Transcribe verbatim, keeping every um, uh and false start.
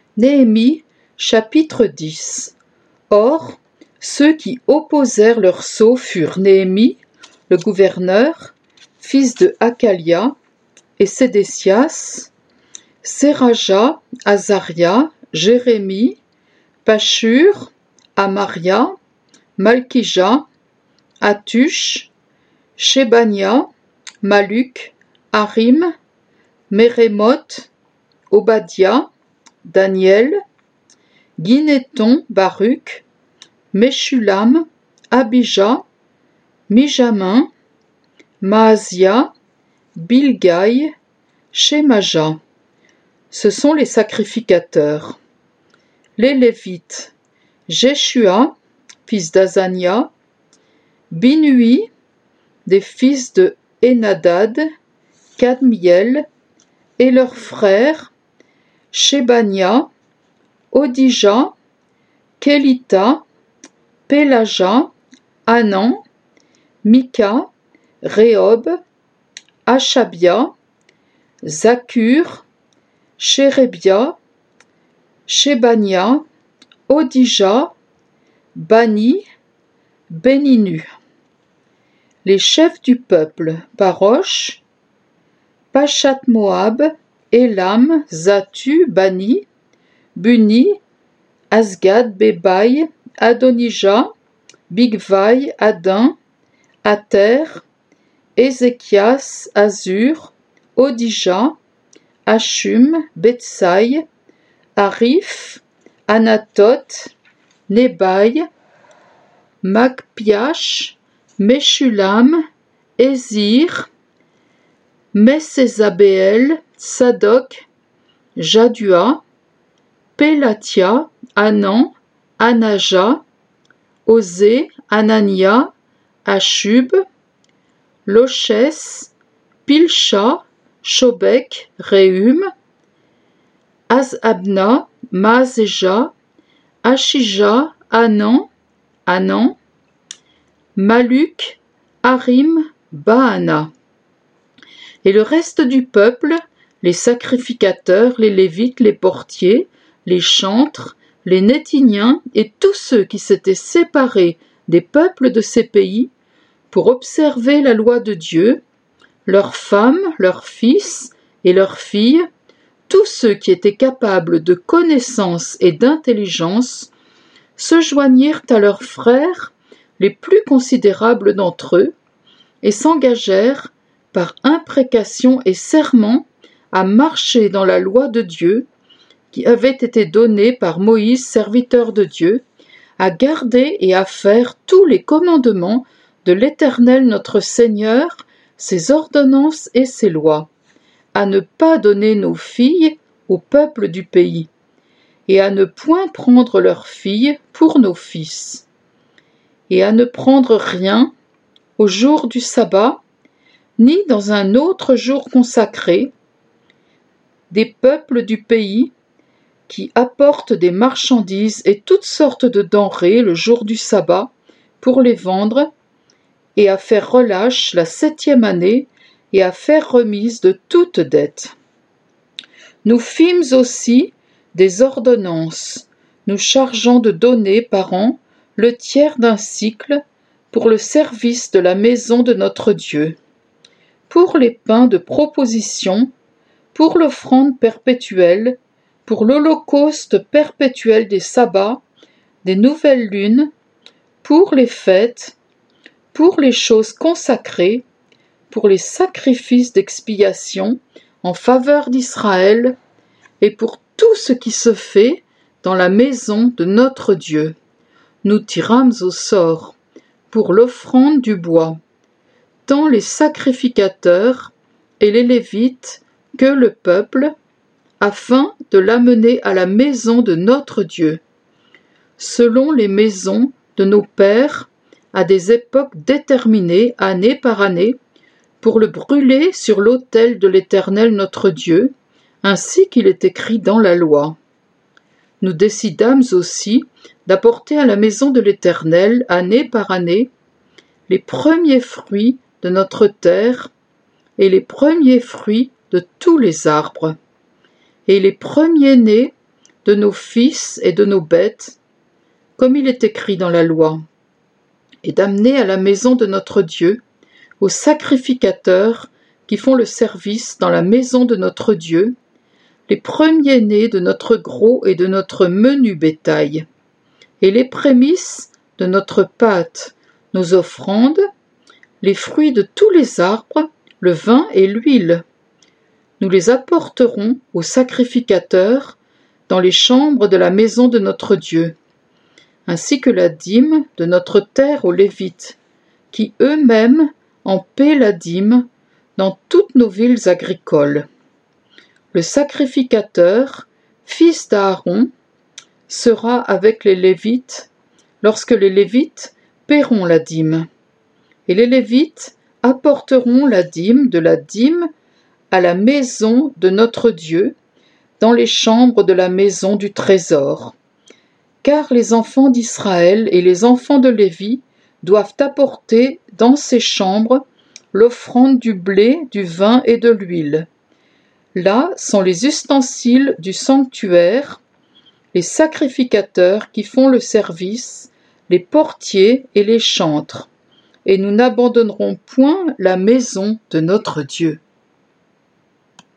Néhémie, chapitre dix. Or, ceux qui opposèrent leur sceau furent Néhémie, le gouverneur, fils de Hakalia, et Sédécias, Séraja, Azaria, Jérémie, Pashur, Amaria, Malkija, Hatush, Shébania, Maluk, Harim, Mérémoth, Obadia, Daniel, Guinéton, Baruch, Meshulam, Abija, Mijamin, Maazia, Bilgaï, Shemaja. Ce sont les sacrificateurs. Les Lévites, Jéshua, fils d'Azania, Binui, des fils de Hénadad, Kadmiel, et leurs frères, Shébania, Odija, Kélita, Pélaja, Hanan, Mika, Réhob, Achabia, Zakur, Shérébia, Shébania, Odija, Bani, Béninu. Les chefs du peuple, Parosh, Pachat Moab, Élam, Zatu, Bani, Buni, Asgad, Bébaï, Adonija, Bigvaï, Adin, Ater, Ézéchias, Azur, Odija, Hachum, Betsaï, Arif, Anatot, Nebaï, Magpiash, Meshulam, Ézir, Messézabéel, Sadok, Jadua, Pélatia, Hanan, Anaja, Osé, Anania, Achub, Lochès, Pilcha, Shobek, Réhum, Azabna, Maaseja, Achija, Hanan, Hanan, Maluk, Harim, Baana. Et le reste du peuple, les sacrificateurs, les Lévites, les portiers, les chantres, les Néthiniens et tous ceux qui s'étaient séparés des peuples de ces pays pour observer la loi de Dieu, leurs femmes, leurs fils et leurs filles, tous ceux qui étaient capables de connaissance et d'intelligence, se joignirent à leurs frères, les plus considérables d'entre eux, et s'engagèrent, par imprécation et serment, à marcher dans la loi de Dieu, qui avait été donnée par Moïse, serviteur de Dieu, à garder et à faire tous les commandements de l'Éternel notre Seigneur, ses ordonnances et ses lois, à ne pas donner nos filles au peuple du pays, et à ne point prendre leurs filles pour nos fils, et à ne prendre rien au jour du sabbat, ni dans un autre jour consacré, des peuples du pays qui apportent des marchandises et toutes sortes de denrées le jour du sabbat pour les vendre, et à faire relâche la septième année, et à faire remise de toute dette. Nous fîmes aussi des ordonnances, nous chargeant de donner par an le tiers d'un sicle pour le service de la maison de notre Dieu, pour les pains de proposition, pour l'offrande perpétuelle, pour l'holocauste perpétuel des sabbats, des nouvelles lunes, pour les fêtes, pour les choses consacrées, pour les sacrifices d'expiation en faveur d'Israël, et pour tout ce qui se fait dans la maison de notre Dieu. Nous tirâmes au sort pour l'offrande du bois, tant les sacrificateurs et les Lévites que le peuple, afin de l'amener à la maison de notre Dieu, selon les maisons de nos pères, à des époques déterminées, année par année, pour le brûler sur l'autel de l'Éternel notre Dieu, ainsi qu'il est écrit dans la loi. Nous décidâmes aussi d'apporter à la maison de l'Éternel, année par année, les premiers fruits de notre terre et les premiers fruits de tous les arbres, et les premiers-nés de nos fils et de nos bêtes, comme il est écrit dans la loi, et d'amener à la maison de notre Dieu, aux sacrificateurs qui font le service dans la maison de notre Dieu, les premiers-nés de notre gros et de notre menu bétail, et les prémices de notre pâte, nos offrandes, les fruits de tous les arbres, le vin et l'huile. Nous les apporterons aux sacrificateurs dans les chambres de la maison de notre Dieu, ainsi que la dîme de notre terre aux Lévites, qui eux-mêmes en paient la dîme dans toutes nos villes agricoles. Le sacrificateur, fils d'Aaron, sera avec les Lévites lorsque les Lévites paieront la dîme. Et les Lévites apporteront la dîme de la dîme à la maison de notre Dieu, dans les chambres de la maison du trésor. Car les enfants d'Israël et les enfants de Lévi doivent apporter dans ces chambres l'offrande du blé, du vin et de l'huile. Là sont les ustensiles du sanctuaire, les sacrificateurs qui font le service, les portiers et les chantres. Et nous n'abandonnerons point la maison de notre Dieu.